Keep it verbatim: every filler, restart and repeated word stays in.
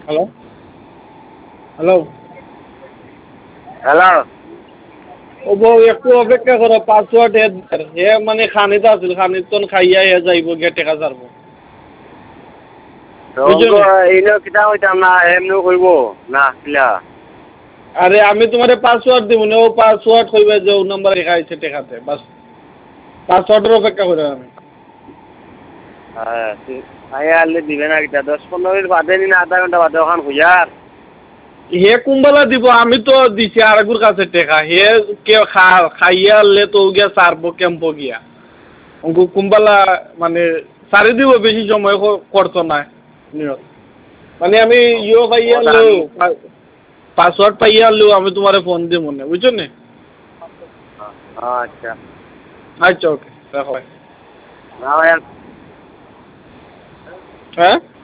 hello hello hello ও বউ একটু অপেক্ষা করো পাসওয়ার্ড হে মানে খানিত আছিল খানিত খাইয়া হে যাইব গিয়ে টেকা ছাড়ব বুঝছো এইনো কিতা কইতাম না এমনি কইব না কিলা আরে আমি তোমার পাসওয়ার্ড দিব না ও পাসওয়ার্ড কইবে যে ও নাম্বার লেখা আছে টেকাতে বাস পাসওয়ার্ডের অপেক্ষা করে আমি হ্যাঁ আই আলে দিবে না কিতা দশ পনেরো মিনিট বাদে নি না আধা ঘন্টা বাদে ওখান খুঁজার হে কুম্বালা দিব আমি তো দিছি আরেকুর কাছে টেকা হে কে খা খাইয়া আনলে তো গিয়া সারবো ক্যাম্প গিয়া অঙ্কু কুম্বালা মানে সারি দিব বেশি সময় করতো না মানে আমি ইয়ে পাইয়া আনলো পাসওয়ার্ড পাইয়া আনলো আমি তোমারে ফোন দিব মনে বুঝছো নি আচ্ছা আচ্ছা ওকে রাখো না হ্যাঁ